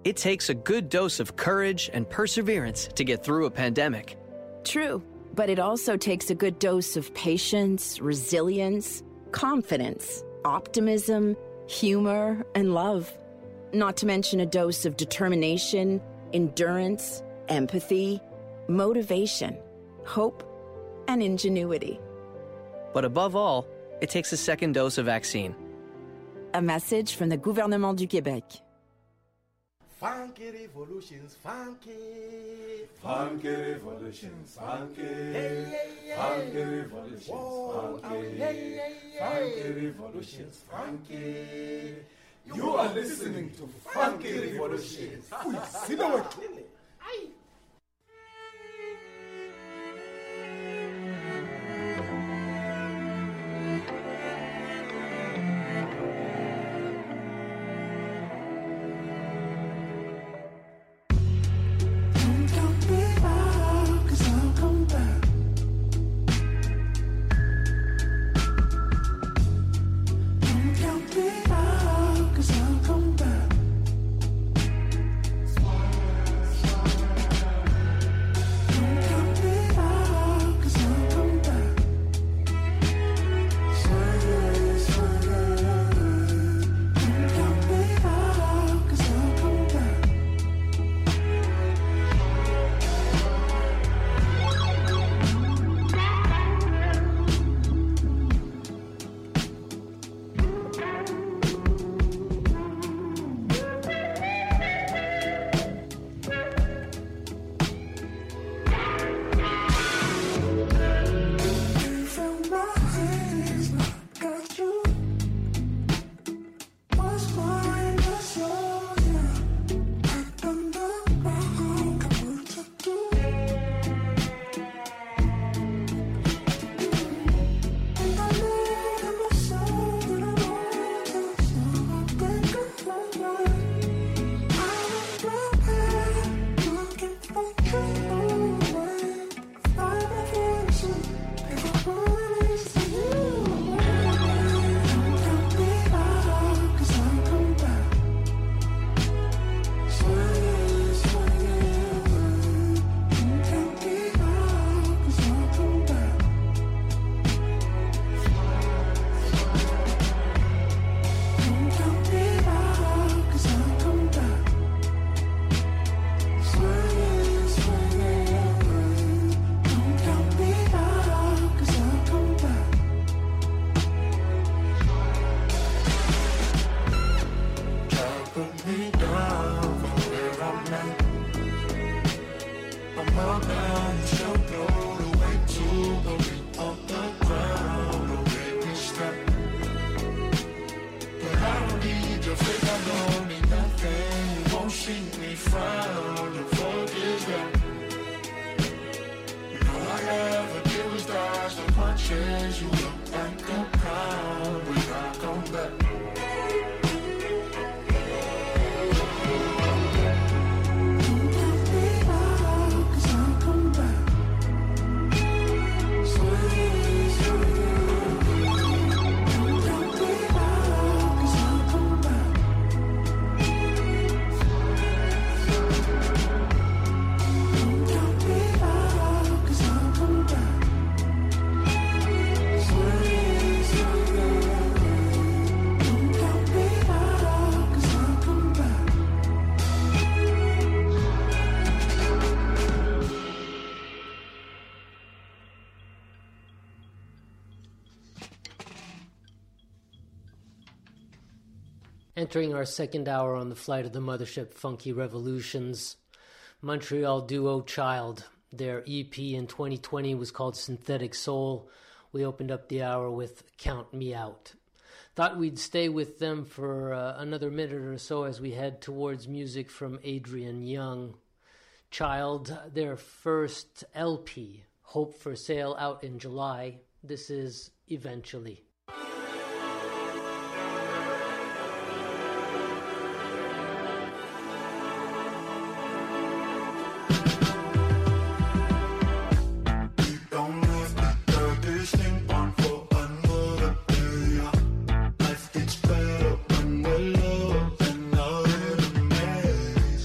It takes a good dose of courage and perseverance to get through a pandemic. True, but it also takes a good dose of patience, resilience, confidence, optimism, humor, and love. Not to mention a dose of determination, endurance, empathy, motivation, hope, and ingenuity. But above all, it takes a second dose of vaccine. A message from the Gouvernement du Québec. Funky revolutions, funky. Funky revolutions, funky. Hey, hey, hey. Funky revolutions, whoa, funky. Oh, hey, hey, hey. Funky revolutions, funky. You are listening to Funky Revolutions. See the word clearly. Aye. Entering our second hour on the flight of the mothership Funky Revolutions, Montreal duo Child. Their EP in 2020 was called Synthetic Soul. We opened up the hour with Count Me Out. Thought we'd stay with them for another minute or so as we head towards music from Adrian Young. Child, their first LP, Hope for Sale, out in July. This is Eventually. Life gets better when we're loving our enemies.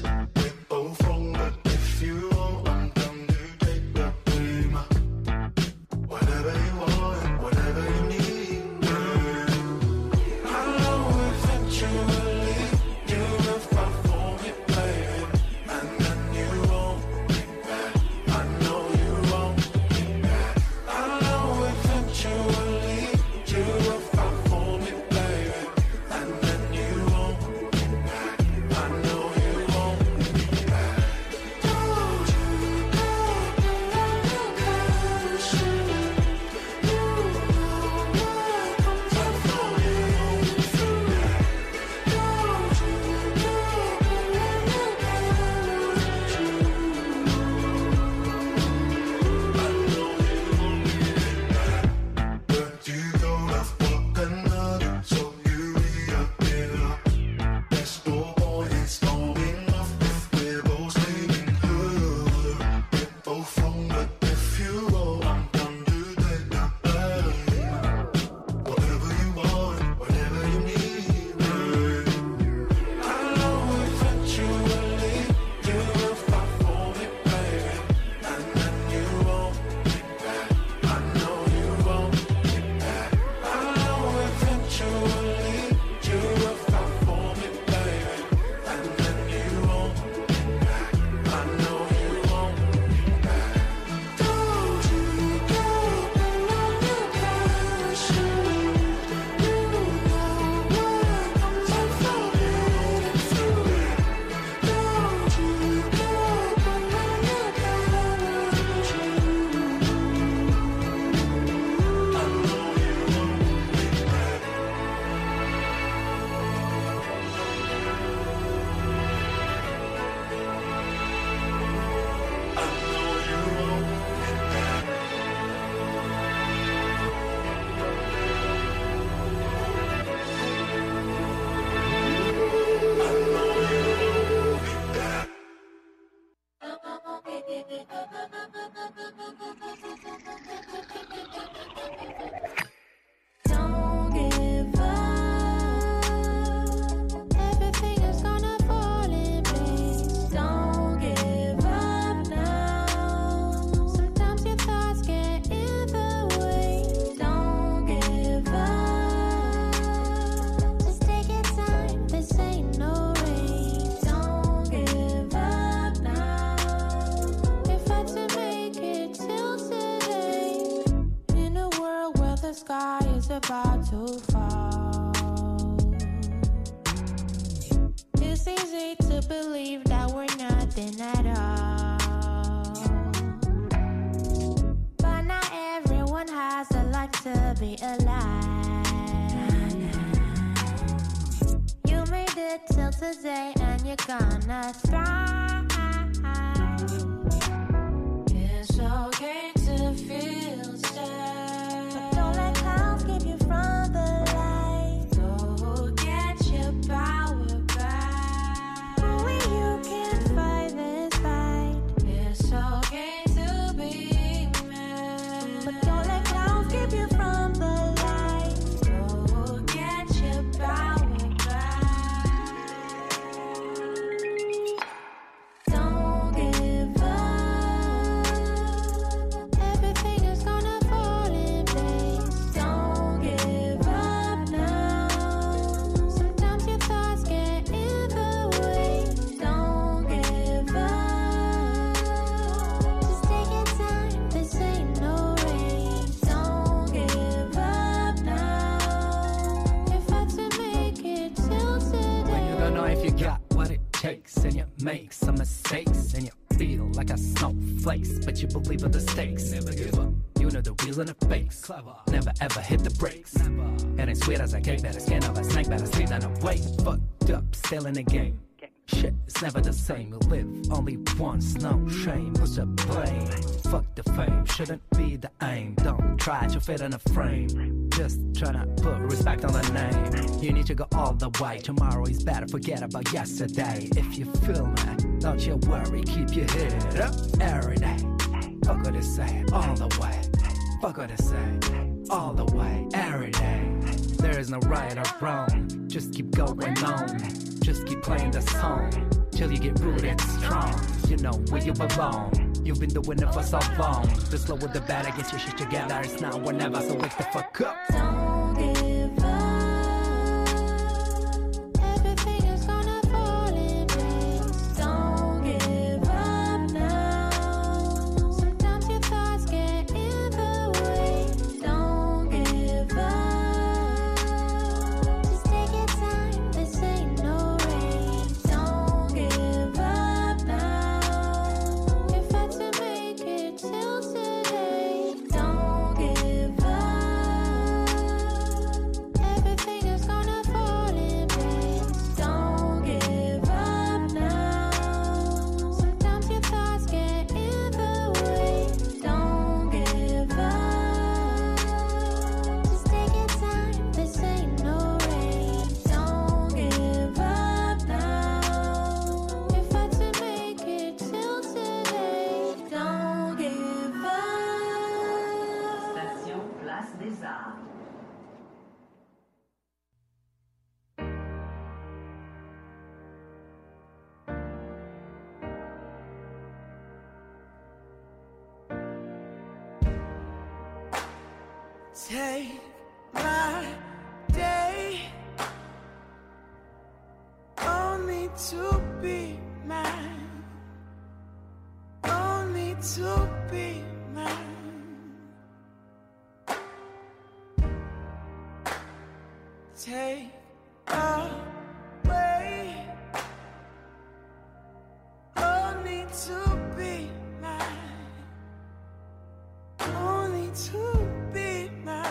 to believe that we're nothing at all. But not everyone has the luck to be alive. You made it till today and you're gonna thrive. It's okay to feel sad, but don't let clouds keep you from the light. Go get your power back. Only you can fight this fight. It's okay to be mad, but don't let clouds keep you from the light. Go get your power back. Don't give up. Everything is gonna fall in place. Don't give up now. Sometimes your thoughts get in the way. Don't give up. Just take your time. This ain't no race. Don't give up now. If I to make it till today. When you don't know if you got what it takes, and you make some mistakes, and you feel like a snowflakes, but you believe in the stakes. Never give up. You know the real and the fakes. Clever. Never ever hit the brakes. Never. And it's sweet as a cake, better skin of a snake, better sleep than awake. Fucked up, still in the game. Shit, it's never the same. You live only once, no shame. Who's to blame? Fuck the fame, shouldn't be the aim. Don't try to fit in a frame. Just tryna put respect on the name. You need to go all the way. Tomorrow is better, forget about yesterday. If you feel me, don't you worry, keep your head up every day. Fuck what they say, all the way. Fuck what they say, all the way, every day. There is no right or wrong, just keep going on. Just keep playing the song, till you get rooted strong. You know where you belong, you've been doing it for so long. The slower the better, get your shit together. It's now or never, so wake the fuck up. Don't give up. Everything is gonna fall in place. Don't give up now. Sometimes your thoughts get in the way. Don't give up. Just take your time. This ain't no race. Don't give up now. If I to make it till today. Don't give up. Everything is gonna fall in place. Don't give up now. Sometimes your thoughts get in the way. Don't give up. Just take your time. This ain't no race. Don't give up now. If I to make it till today. Don't give up. Station Place des Arts. Take my day, only to be mine, only to be mine. Take away, only to be mine, only to be mine.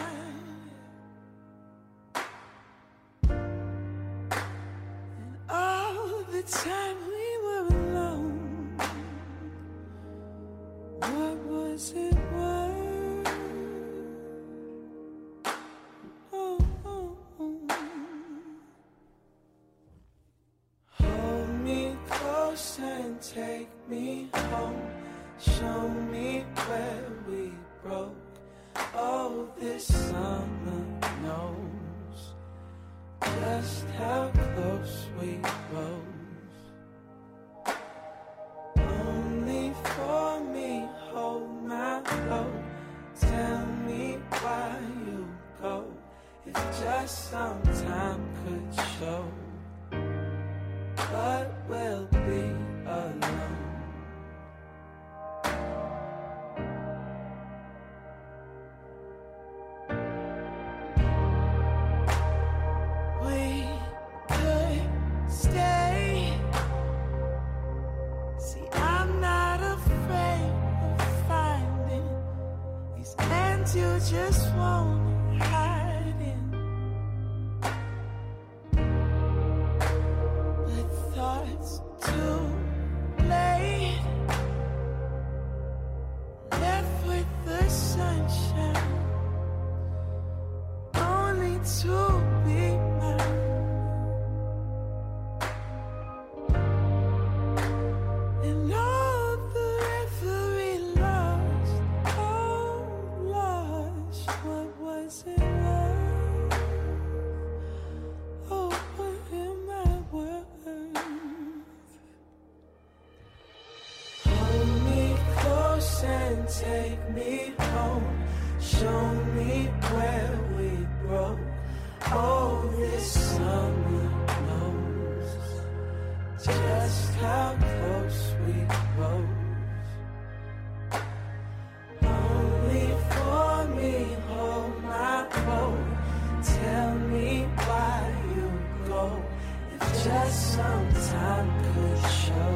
And all the time we were alone, what was it worth? Oh, oh, oh. Hold me close and take me home. Show me where we broke. Oh, this summer knows just how close we rose. Only for me, hold my low. Tell me why you go. If just some time could show, but we'll be alone. We could stay you just won't hide in. But thoughts too late, left with the sunshine, only to be mine. And all the reverie lost, oh, lost. What was it worth? Oh, what am I worth? Hold me close and take me home. Show me where we broke. Oh, this summer knows just how close we rose. Only for me, hold my coat. Tell me why you go. If just some time could show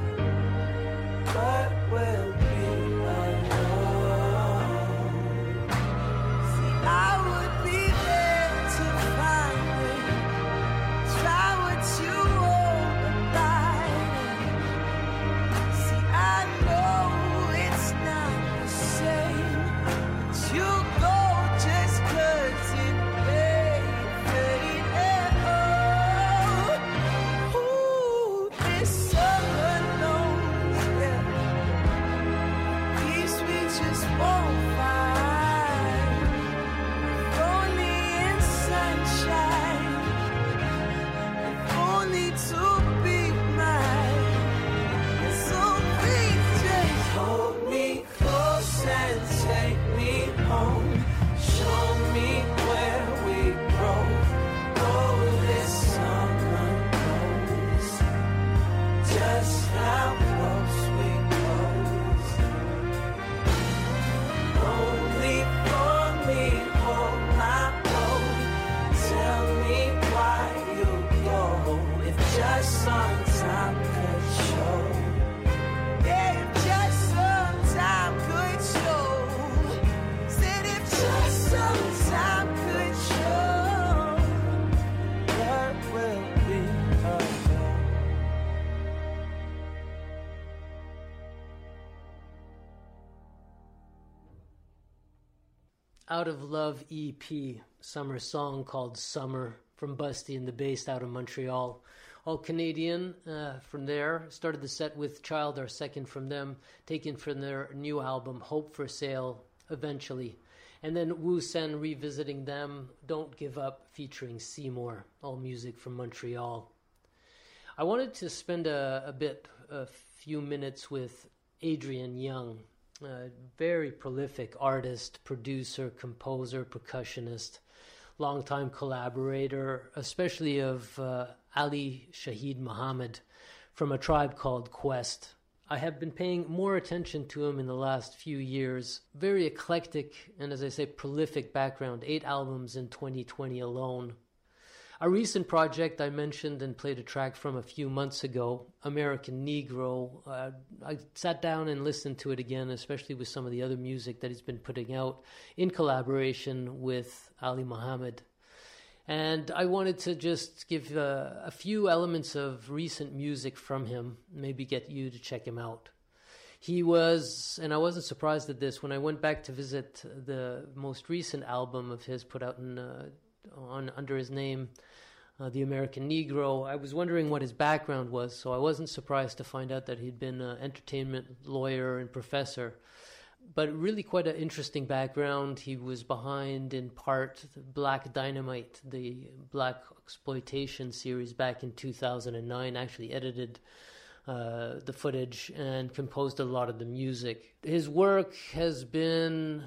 what will be alone. See, I would be there to find it. Try what you override. See, I know it's not the same, but you go just 'cause it may fade. Oh, ooh, this summer knows, yeah, peace we just won't find. If only in sunshine, if only to be mine. So please just hold me close and take me home. Show me where we broke. Oh, this summer knows just how close we rose. Only for me, hold my coat. Tell me why you go. If just some time could show. Yeah, if just some time could show. Said if just some time could show. What will be alone? Out of Love EP, summer song called Summer from Busty and the Bass out of Montreal. All Canadian from there. Started the set with Child, our second from them, taken from their new album, Hope for Sale, eventually. And then Wu Sen revisiting them, Don't Give Up, featuring Seymour, all music from Montreal. I wanted to spend a few minutes with Adrian Young, a very prolific artist, producer, composer, percussionist, longtime collaborator, especially of Ali Shaheed Muhammad from A Tribe Called Quest. I have been paying more attention to him in the last few years. Very eclectic and, as I say, prolific background. 8 albums in 2020 alone. A recent project I mentioned and played a track from a few months ago, American Negro. I sat down and listened to it again, especially with some of the other music that he's been putting out in collaboration with Ali Muhammad. And I wanted to just give a few elements of recent music from him, maybe get you to check him out. He was, and I wasn't surprised at this, when I went back to visit the most recent album of his put out under his name, The American Negro, I was wondering what his background was, so I wasn't surprised to find out that he'd been an entertainment lawyer and professor. But really quite an interesting background. He was behind, in part, Black Dynamite, the Black exploitation series back in 2009, actually edited the footage and composed a lot of the music. His work has been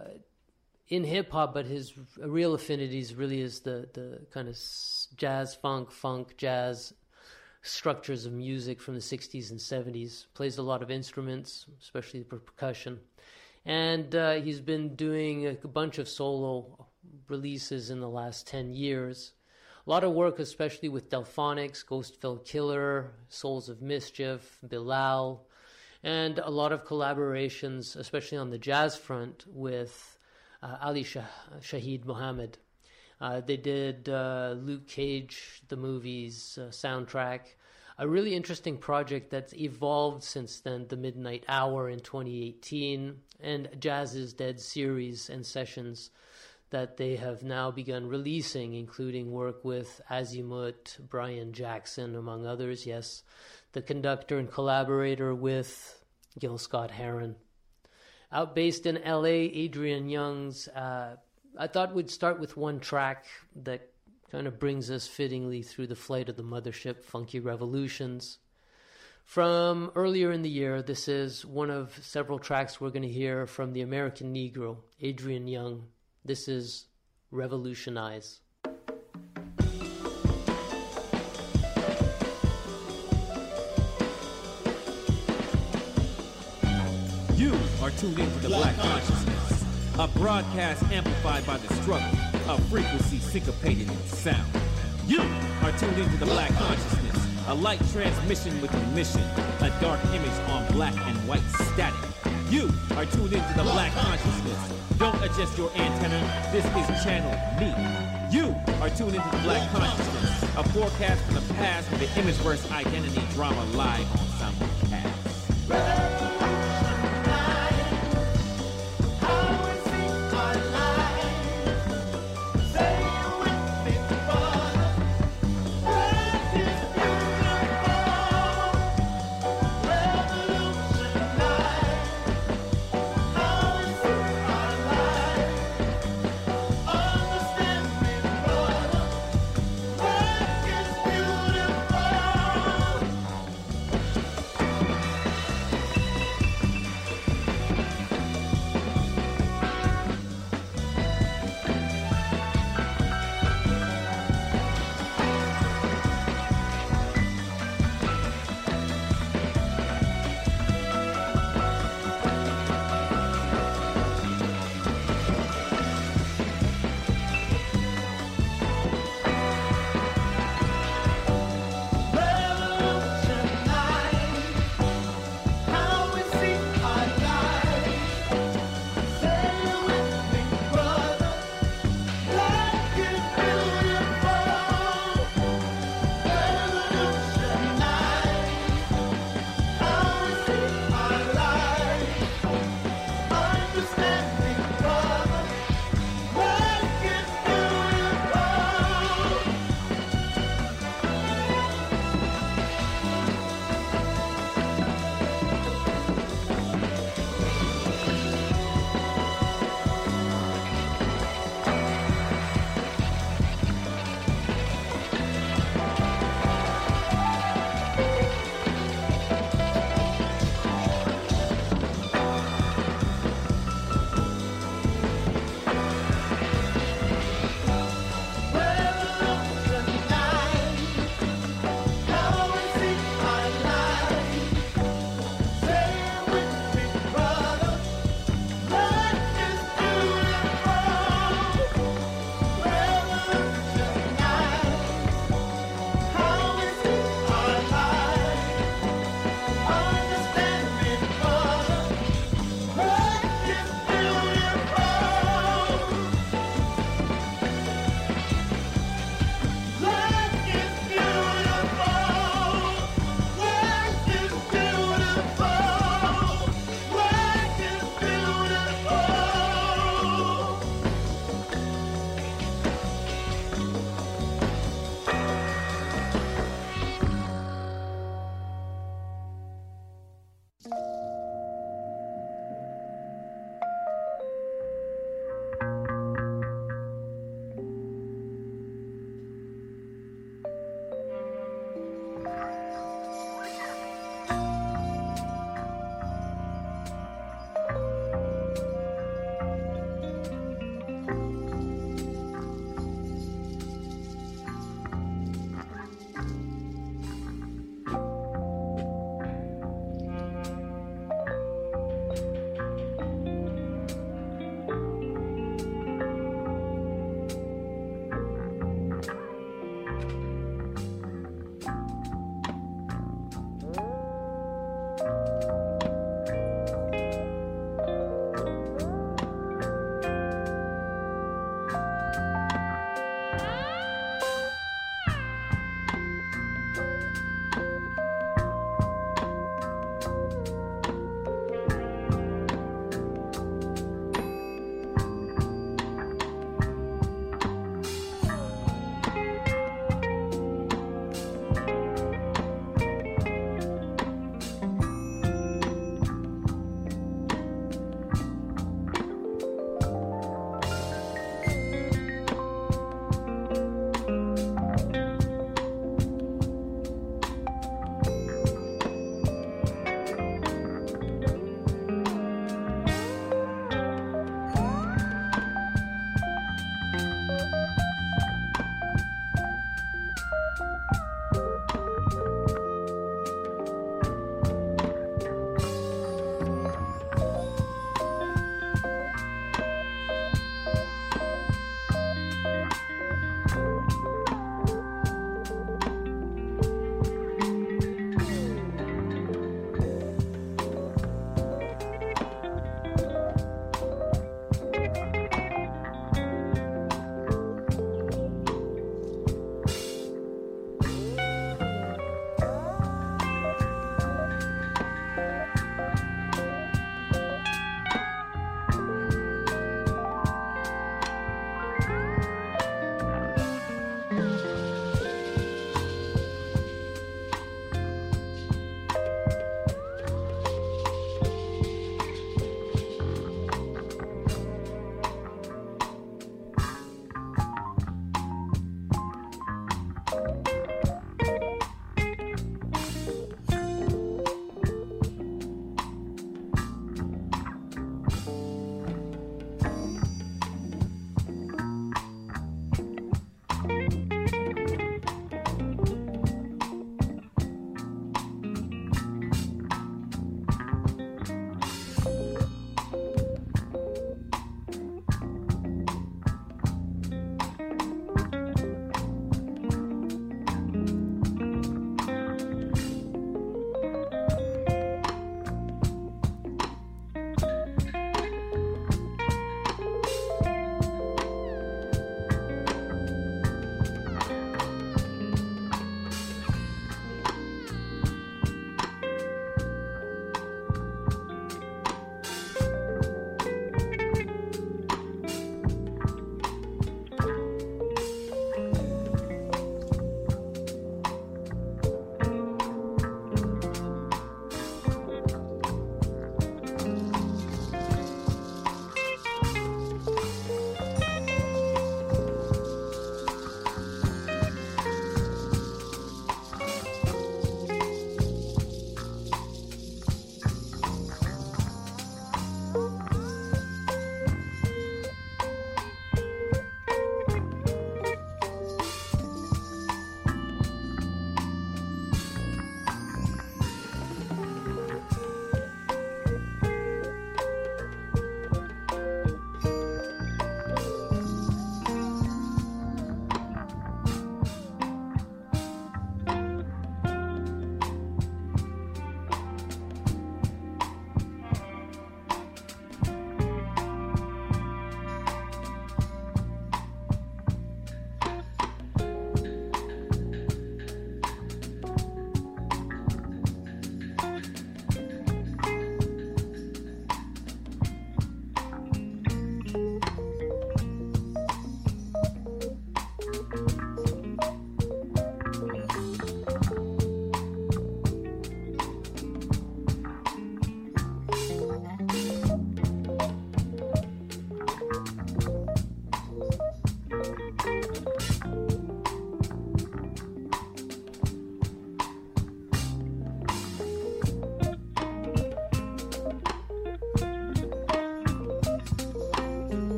in hip-hop, but his real affinities really is the kind of jazz, funk, jazz structures of music from the 60s and 70s. Plays a lot of instruments, especially the percussion. And he's been doing a bunch of solo releases in the last 10 years. A lot of work, especially with Delphonics, Ghostfell Killer, Souls of Mischief, Bilal, and a lot of collaborations, especially on the jazz front, with Ali Shaheed Muhammad. They did Luke Cage, the movie's soundtrack. A really interesting project that's evolved since then, The Midnight Hour in 2018, and Jazz is Dead series and sessions that they have now begun releasing, including work with Azimut, Brian Jackson, among others. Yes, the conductor and collaborator with Gil Scott-Heron. Out based in LA, Adrian Young's, I thought we'd start with one track that kind of brings us fittingly through the flight of the mothership, Funky Revolutions. From earlier in the year, this is one of several tracks we're going to hear from the American Negro, Adrian Young. This is Revolutionize. You are tuned into the Black Consciousness, a broadcast amplified by the struggle, a frequency syncopated in sound. You are tuned into the Black Consciousness, a light transmission with a mission, a dark image on black and white static. You are tuned into the Black Consciousness. Don't adjust your antenna, this is channel me. You are tuned into the Black Consciousness, a forecast from the past with the Imageverse identity drama live on Simulcast.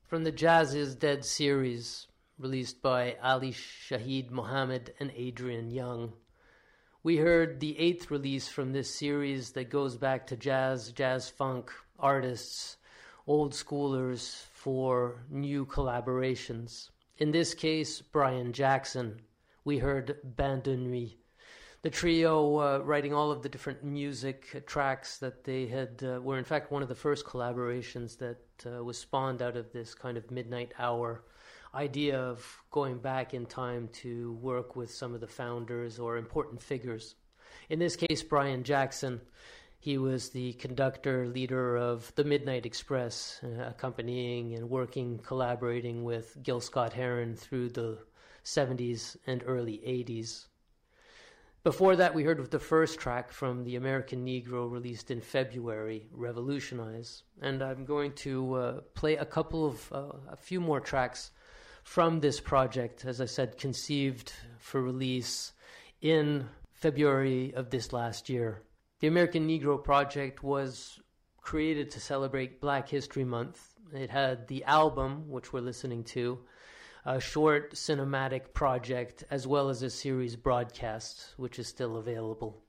From the Jazz is Dead series, released by Ali Shaheed Mohammed and Adrian Young, we heard the 8th release from this series that goes back to jazz funk artists, old schoolers for new collaborations. In this case, Brian Jackson. We heard Bain de Nuit. The trio writing all of the different music tracks that they had were in fact one of the first collaborations that was spawned out of this kind of midnight hour idea of going back in time to work with some of the founders or important figures. In this case, Brian Jackson, he was the conductor, leader of the Midnight Express, accompanying and working, collaborating with Gil Scott-Heron through the 70s and early 80s. Before that, we heard the first track from the American Negro, released in February, Revolutionize. And I'm going to play a few more tracks from this project, as I said, conceived for release in February of this last year. The American Negro Project was created to celebrate Black History Month. It had the album, which we're listening to, a short cinematic project, as well as a series broadcast, which is still available.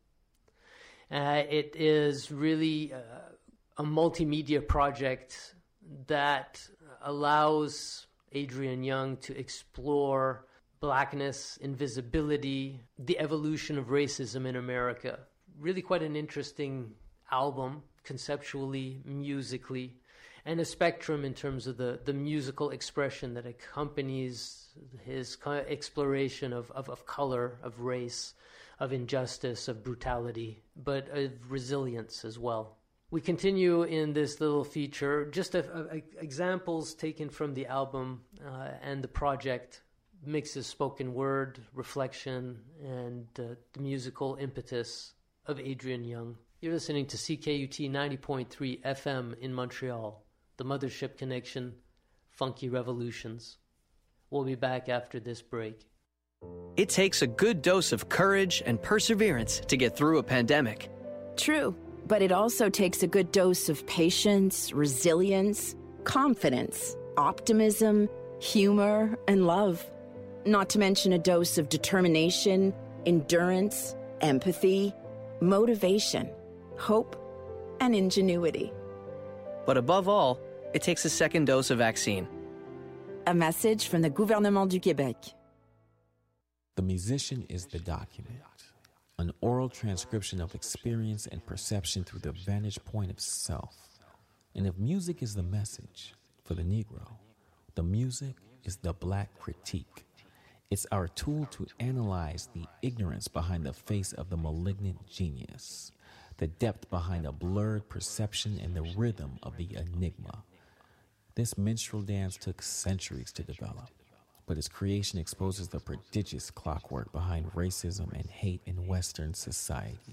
It is really a multimedia project that allows Adrian Young to explore blackness, invisibility, the evolution of racism in America. Really quite an interesting album, conceptually, musically, and a spectrum in terms of the musical expression that accompanies his kind of exploration of color, of race, of injustice, of brutality, but of resilience as well. We continue in this little feature, just examples taken from the album and the project, mixes spoken word, reflection, and the musical impetus of Adrian Young. You're listening to CKUT 90.3 FM in Montreal, the Mothership Connection, Funky Revolutions. We'll be back after this break. It takes a good dose of courage and perseverance to get through a pandemic. True, but it also takes a good dose of patience, resilience, confidence, optimism, humor, and love. Not to mention a dose of determination, endurance, empathy, motivation, hope, and ingenuity. But above all, it takes a second dose of vaccine. A message from the Gouvernement du Québec. The musician is the document, an oral transcription of experience and perception through the vantage point of self. And if music is the message for the Negro, the music is the Black critique. It's our tool to analyze the ignorance behind the face of the malignant genius, the depth behind a blurred perception, and the rhythm of the enigma. This minstrel dance took centuries to develop, but its creation exposes the prodigious clockwork behind racism and hate in Western society.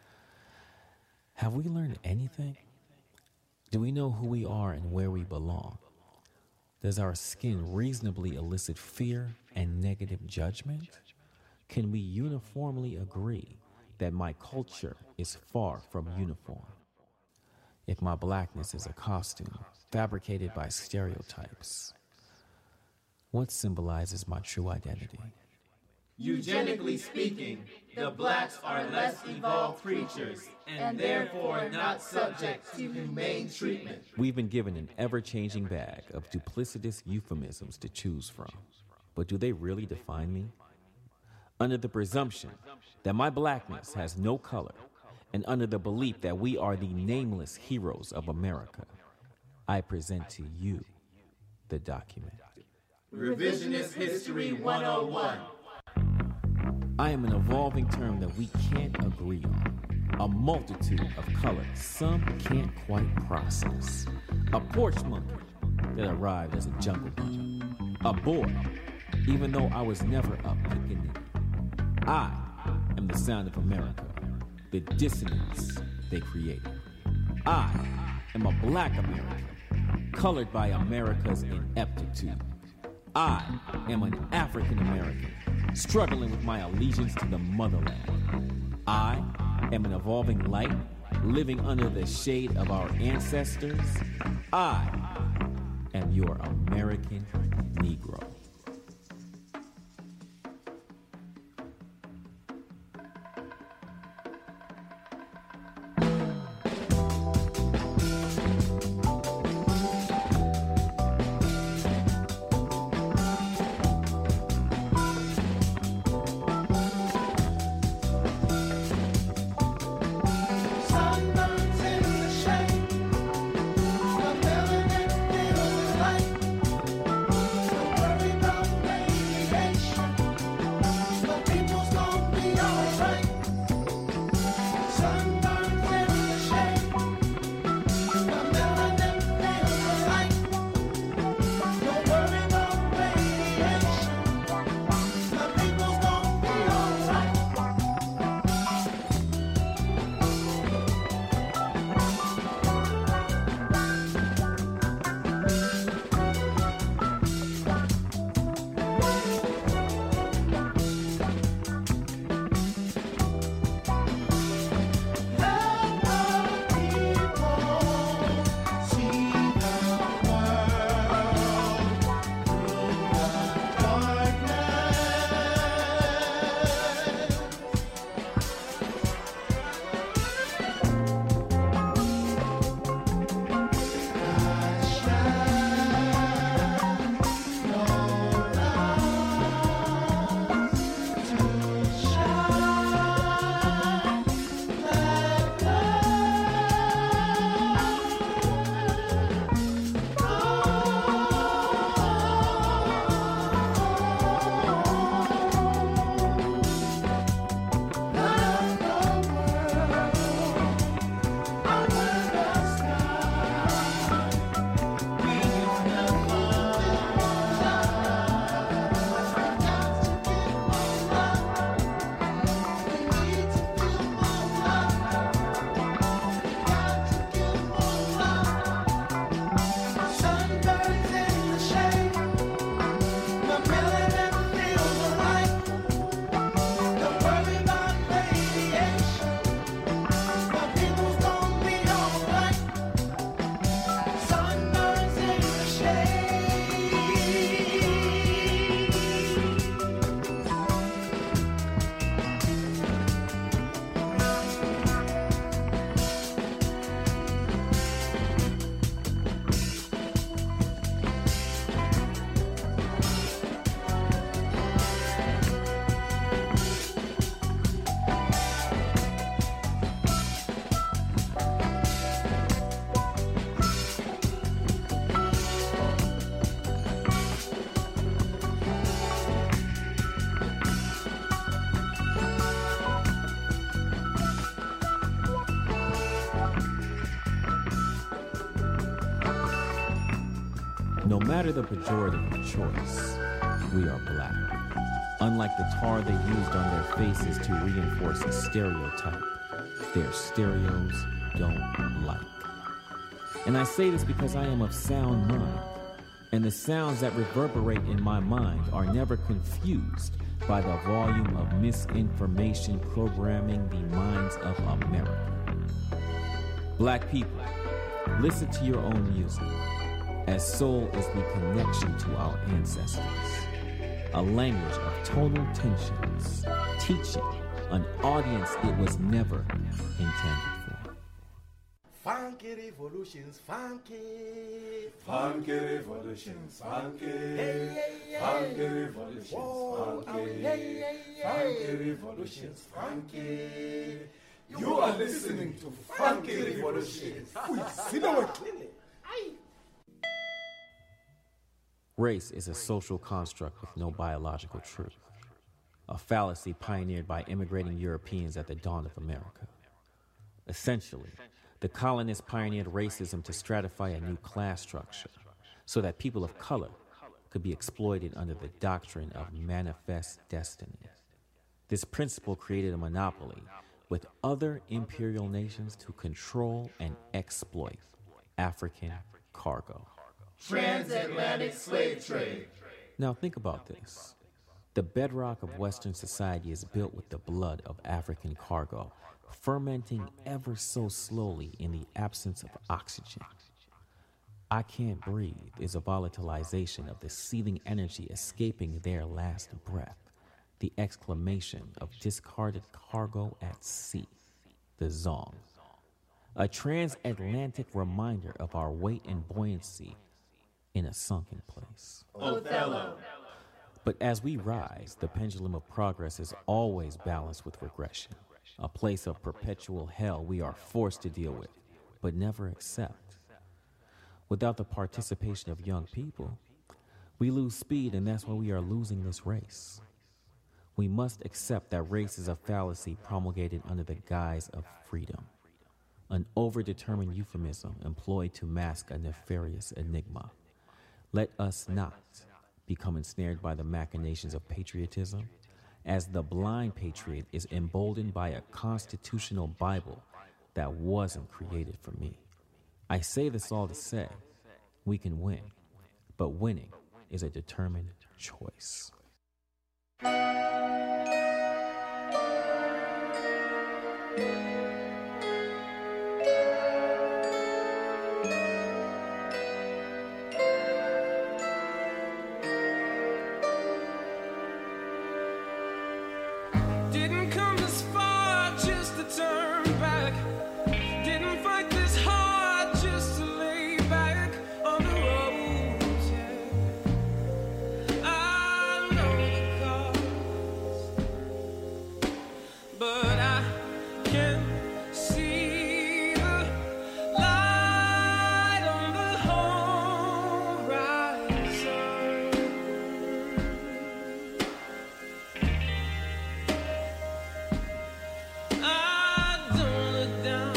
Have we learned anything? Do we know who we are and where we belong? Does our skin reasonably elicit fear and negative judgment? Can we uniformly agree that my culture is far from uniform? If my blackness is a costume fabricated by stereotypes, what symbolizes my true identity? Eugenically speaking, the blacks are less evolved creatures and therefore not subject to humane treatment. We've been given an ever-changing bag of duplicitous euphemisms to choose from. But do they really define me? Under the presumption that my blackness has no color, and under the belief that we are the nameless heroes of America, I present to you the document. Revisionist History 101. I am an evolving term that we can't agree on. A multitude of colors some can't quite process. A porch monkey that arrived as a jungle bunny. A boy, even though I was never a pickaninny. I am the sound of America, the dissonance they created. I am a Black American, colored by America's ineptitude. I am an African American, struggling with my allegiance to the motherland. I am an evolving light, living under the shade of our ancestors. I am your American Negro. No matter the pejorative of choice, we are black. Unlike the tar they used on their faces to reinforce a stereotype, their stereos don't like. And I say this because I am of sound mind, and the sounds that reverberate in my mind are never confused by the volume of misinformation programming the minds of America. Black people, listen to your own music, as soul is the connection to our ancestors, a language of tonal tensions, teaching an audience it was never intended for. Funky revolutions, funky. Funky revolutions, funky. Hey, hey, hey. Funky revolutions, whoa, funky. Hey, hey, hey. Funky revolutions, funky. You are listening to Funky Revolutions. See that clearly. Race is a social construct with no biological truth, a fallacy pioneered by immigrating Europeans at the dawn of America. Essentially, the colonists pioneered racism to stratify a new class structure so that people of color could be exploited under the doctrine of manifest destiny. This principle created a monopoly with other imperial nations to control and exploit African cargo. Transatlantic slave trade. Now think about this. The bedrock of Western society is built with the blood of African cargo, fermenting ever so slowly in the absence of oxygen. I can't breathe is a volatilization of the seething energy escaping their last breath, the exclamation of discarded cargo at sea, the zong. A transatlantic reminder of our weight and buoyancy in a sunken place. Othello. But as we rise, the pendulum of progress is always balanced with regression, a place of perpetual hell we are forced to deal with, but never accept. Without the participation of young people, we lose speed, and that's why we are losing this race. We must accept that race is a fallacy promulgated under the guise of freedom, an overdetermined euphemism employed to mask a nefarious enigma. Let us not become ensnared by the machinations of patriotism, as the blind patriot is emboldened by a constitutional Bible that wasn't created for me. I say this all to say, we can win, but winning is a determined choice. Didn't come this far just to turn back. Didn't fight this hard just to lay back on the road. Yeah. I know the cost, but I can see the light on the horizon. I don't look down,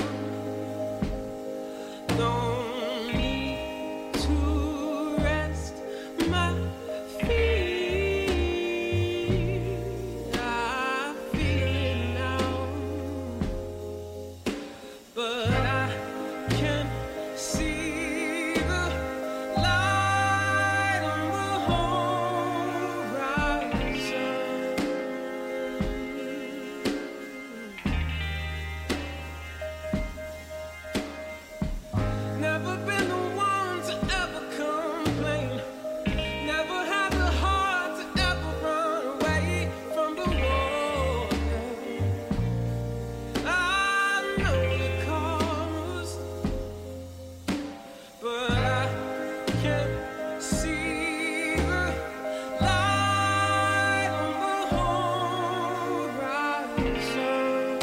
don't need to rest my feet. I feel it now, but I can see the light on the horizon. Never been the one to ever complain. Never had the heart to ever run away from the war. I know the cost, but I can see the light on the horizon.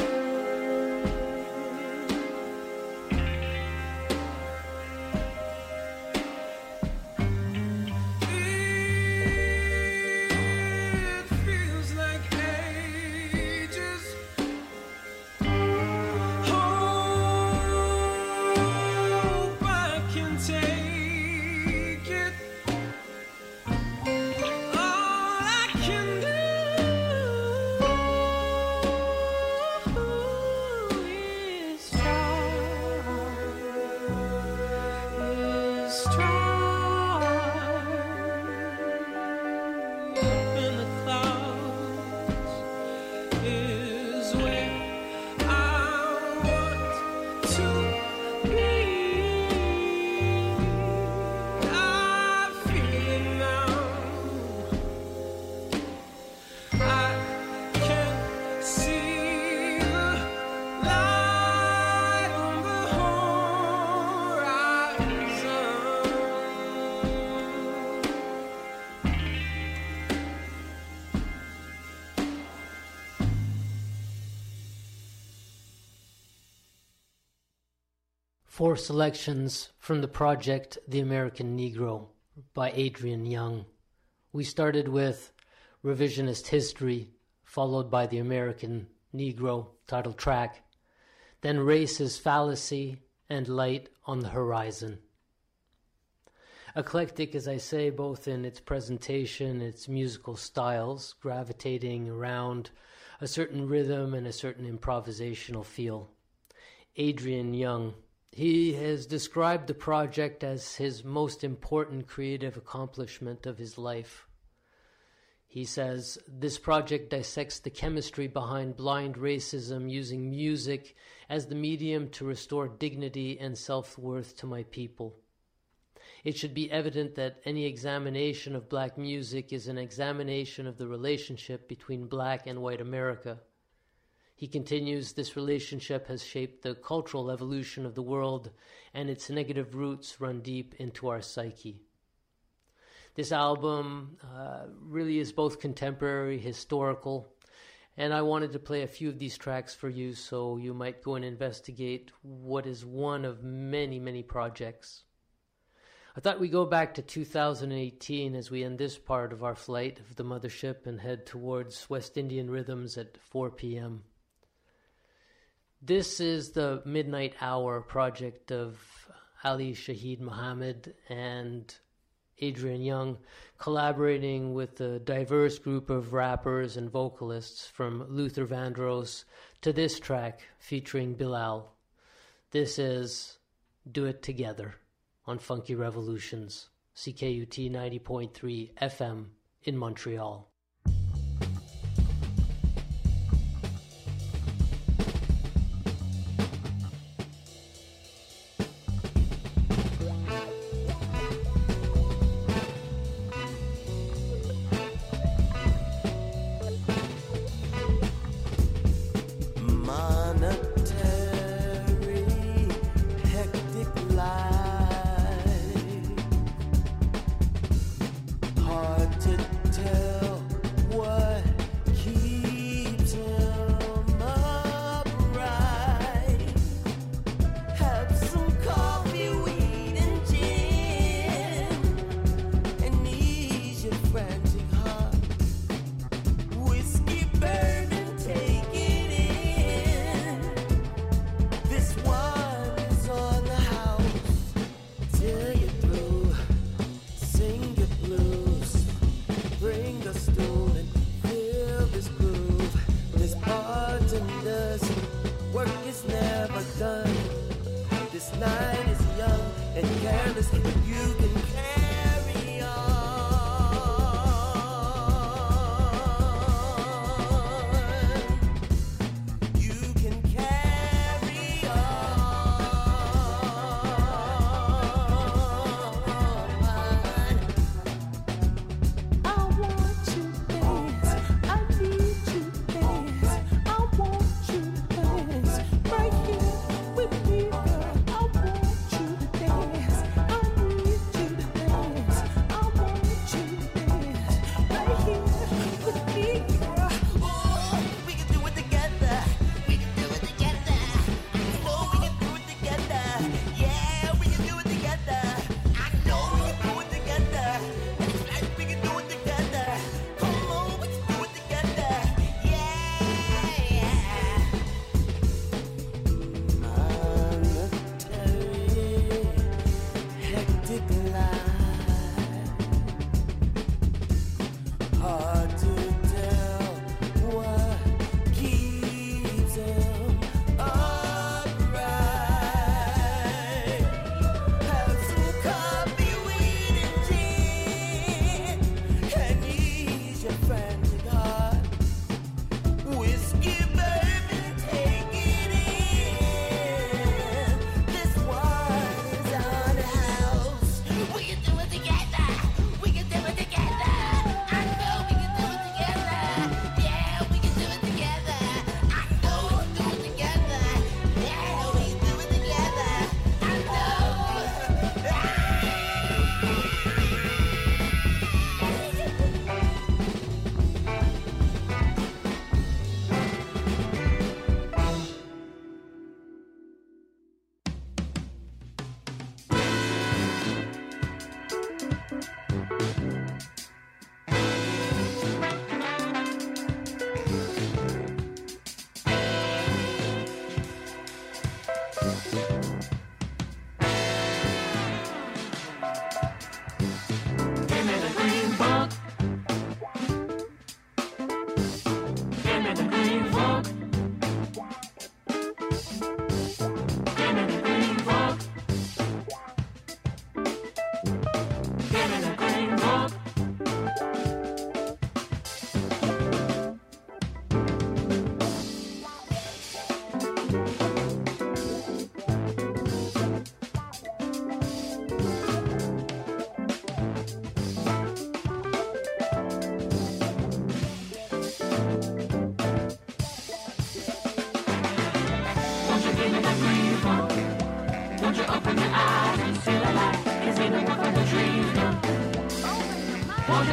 It feels like ages. Hope I can take it. All I can do is try. Up in the clouds is where I want to be. I feel it now. I can see the light on the horizon. Four selections from the project The American Negro by Adrian Young. We started with Revisionist History, followed by The American Negro title track, then Race is Fallacy and Light on the Horizon. Eclectic, as I say, both in its presentation, its musical styles, gravitating around a certain rhythm and a certain improvisational feel. Adrian Young. He has described the project as his most important creative accomplishment of his life. He says, "This project dissects the chemistry behind blind racism using music as the medium to restore dignity and self-worth to my people. It should be evident that any examination of black music is an examination of the relationship between black and white America. He continues, this relationship has shaped the cultural evolution of the world, and its negative roots run deep into our psyche. This album really is both contemporary, historical, and I wanted to play a few of these tracks for you so you might go and investigate what is one of many, many projects. I thought we'd go back to 2018 as we end this part of our flight of the mothership and head towards West Indian rhythms at 4 p.m. This is the Midnight Hour project of Ali Shaheed Muhammad and Adrian Young, collaborating with a diverse group of rappers and vocalists from Luther Vandross to this track featuring Bilal. This is Do It Together on Funky Revolutions, CKUT 90.3 FM in Montreal. Right here with me, girl. I want you to dance. I need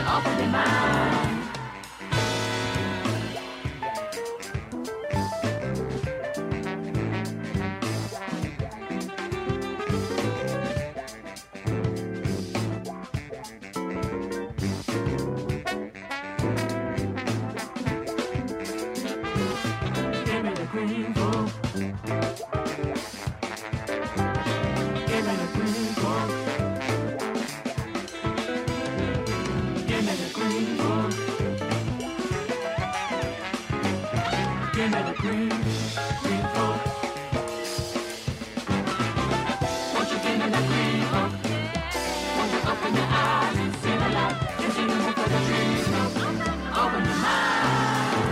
open your mind. Give me the green book. Give me the green book. Give me the green book. Give me the green book. Won't you give me the green book? Won't you open your eyes and see the light? You're singing for the trees. Open your mind.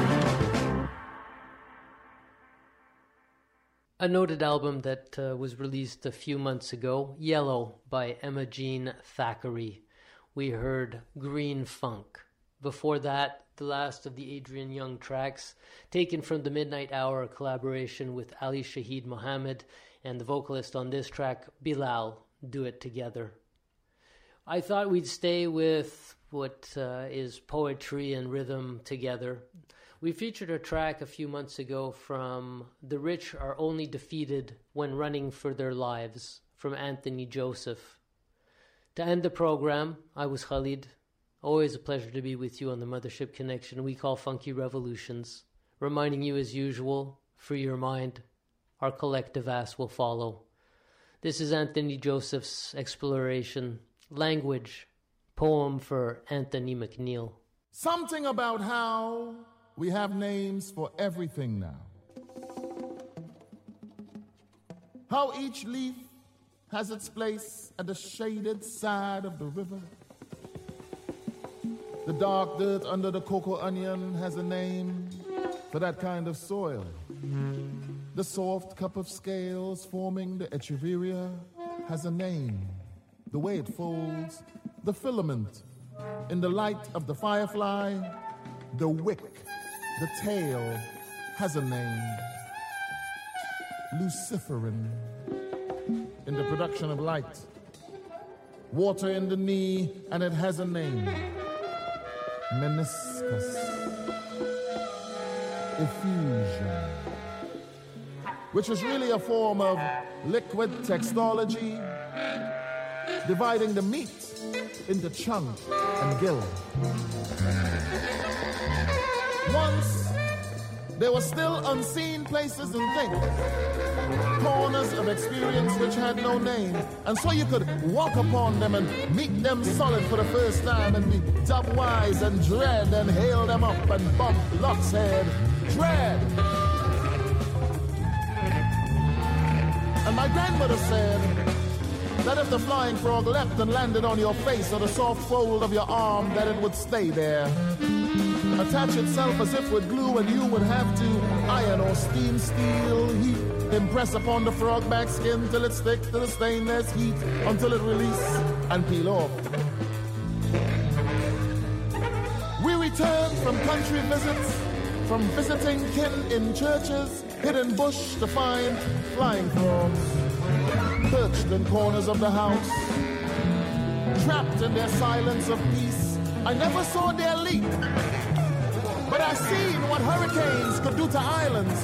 A noted album that was released a few months ago, Yellow by Emma Jean Thackeray. We heard Green Funk. Before that, the last of the Adrian Young tracks, taken from the Midnight Hour, a collaboration with Ali Shaheed Mohammed, and the vocalist on this track, Bilal, Do It Together. I thought we'd stay with what is poetry and rhythm together. We featured a track a few months ago from The Rich Are Only Defeated When Running for Their Lives, from Anthony Joseph. To end the program, I was Khalid. Always a pleasure to be with you on the Mothership Connection we call Funky Revolutions. Reminding you as usual, free your mind. Our collective ass will follow. This is Anthony Joseph's exploration. Language, poem for Anthony McNeil. Something about how we have names for everything now. How each leaf has its place at the shaded side of the river. The dark dirt under the cocoa onion has a name for that kind of soil. The soft cup of scales forming the echeveria has a name. The way it folds, the filament in the light of the firefly, the wick, the tail has a name. Luciferin in the production of light. Water in the knee, and it has a name. Meniscus. Effusion. Which is really a form of liquid textology, dividing the meat into chunk and gill. Once, there were still unseen places and things, corners of experience which had no name, and so you could walk upon them and meet them solid for the first time and be dub-wise and dread and hail them up and bump Locke's head, dread. And my grandmother said that if the flying frog leapt and landed on your face or the soft fold of your arm, that it would stay there. Attach itself as if with glue, and you would have to iron or steam steel heat. Impress upon the frog back skin till it sticks to the stainless heat, until it release and peel off. We return from country visits, from visiting kin in churches, hidden bush to find flying frogs, perched in corners of the house, trapped in their silence of peace. I never saw their leap, but I seen what hurricanes could do to islands.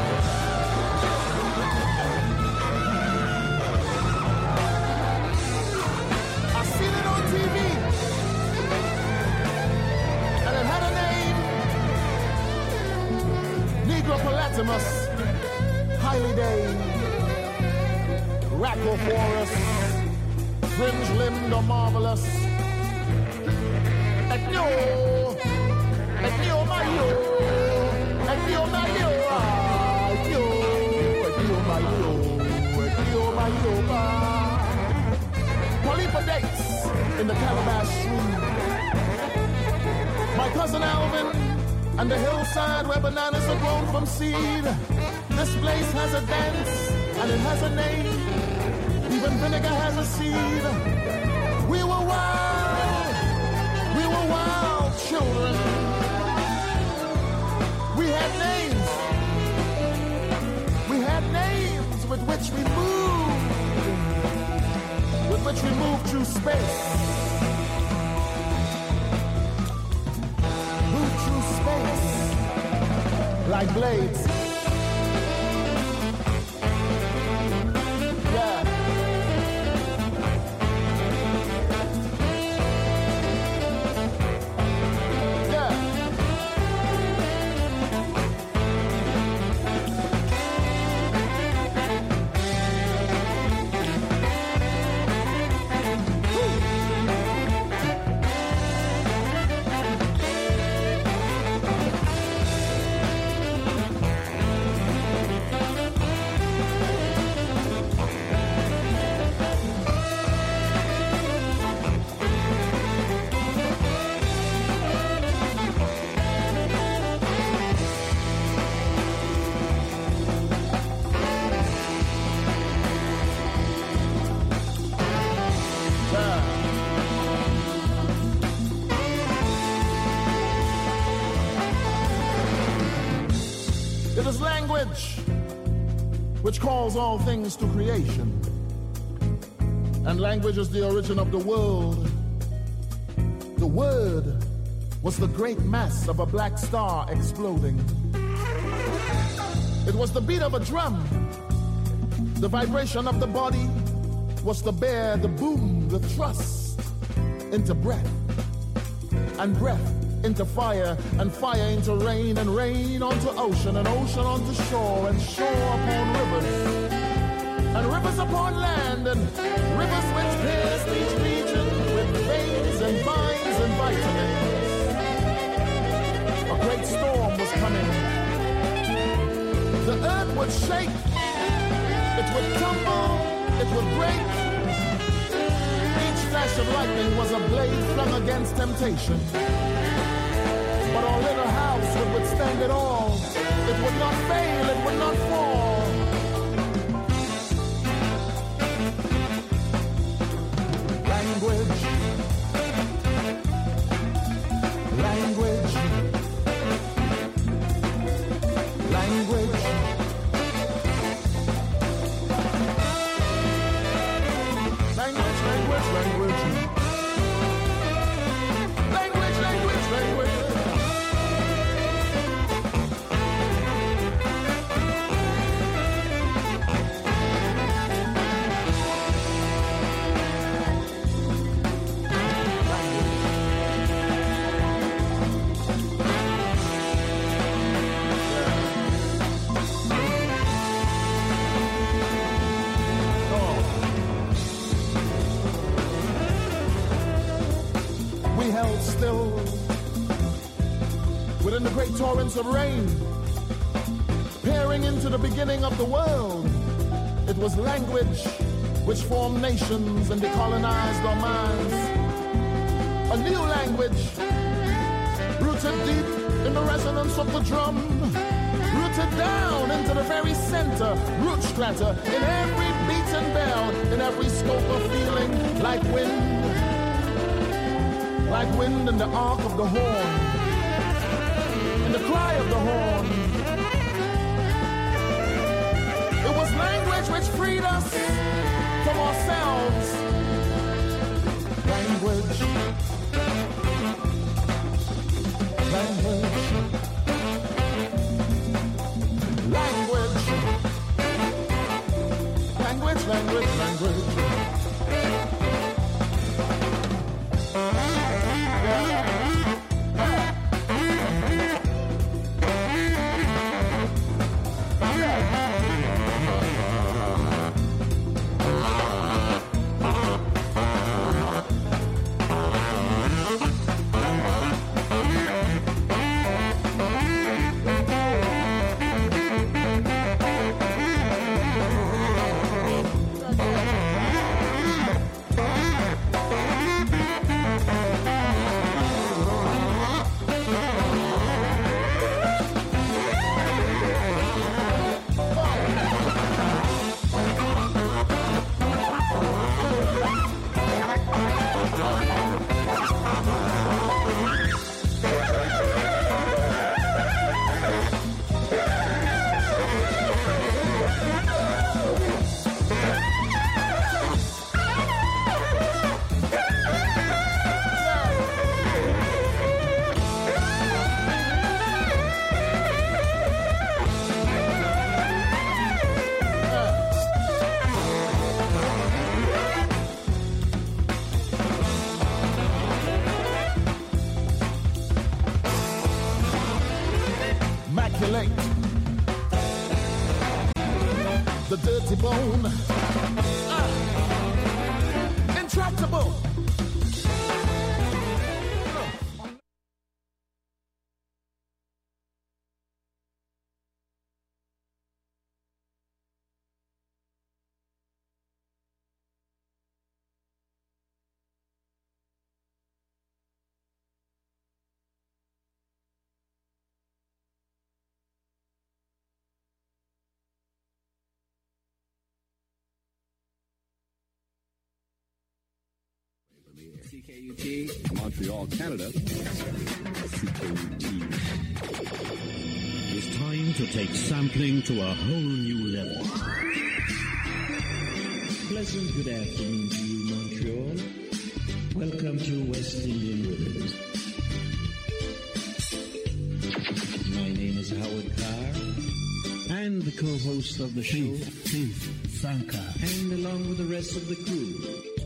I seen it on TV, and it had a name: Negropolytamus, Hylidae, Raccophorus, fringe-limbed or marvelous. Ethnio, Ethnio Mayo, Ethnio Mayo, Ethnio Mayo, Ethnio Mayo, Polypodates in the Calabash Shroom. My cousin Alvin and the hillside where bananas are grown from seed. This place has a dance and it has a name. Even vinegar has a seed. We were wild children. We had names. We had names with which we moved through space. like blades. Yeah. It is language which calls all things to creation. And language is the origin of the world. The word was the great mass of a black star exploding. It was the beat of a drum. The vibration of the body was to bear the boom, the thrust into breath, and breath into fire, and fire into rain, and rain onto ocean, and ocean onto shore, and shore upon rivers, and rivers upon land, and rivers which pierced each region with veins and vines and vitamins. A great storm was coming. The earth would shake, it would tumble, it would break. Each flash of lightning was a blade flung against temptation. But our little house would withstand it all. It would not fail, it would not fall. Language. Language. Language. Language, language, language. Language, language, language. Held still within the great torrents of rain, peering into the beginning of the world. It was language which formed nations and decolonized our minds. A new language rooted deep in the resonance of the drum, rooted down into the very center, root strata in every beaten bell, in every scope of feeling, like wind. Like wind in the arc of the horn, in the cry of the horn. It was language which freed us from ourselves. Language. Language. Language. Language, language, language. CKUT, Montreal, Canada. CKUT. It's time to take sampling to a whole new level. Pleasant good afternoon to you, Montreal. Welcome to West Indian Rhythms. My name is Howard Carr. I'm the co-host of the show, Faith Sanka, and along with the rest of the crew,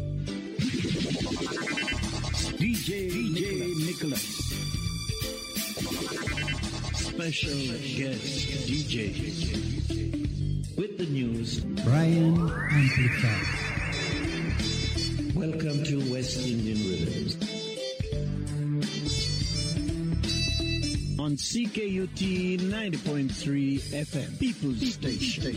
DJ Nicholas. Special guest DJ. With the news, Brian Amplified. Welcome to West Indian Rhythms. On CKUT 90.3 FM, People's Station.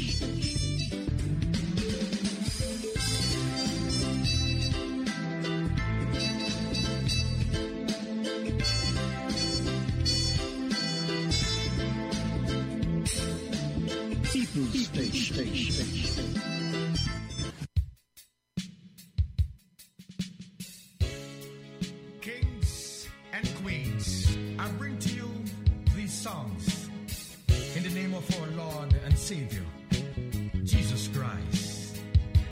People's Station. Kings and queens, I bring to you these songs in the name of our Lord and Savior,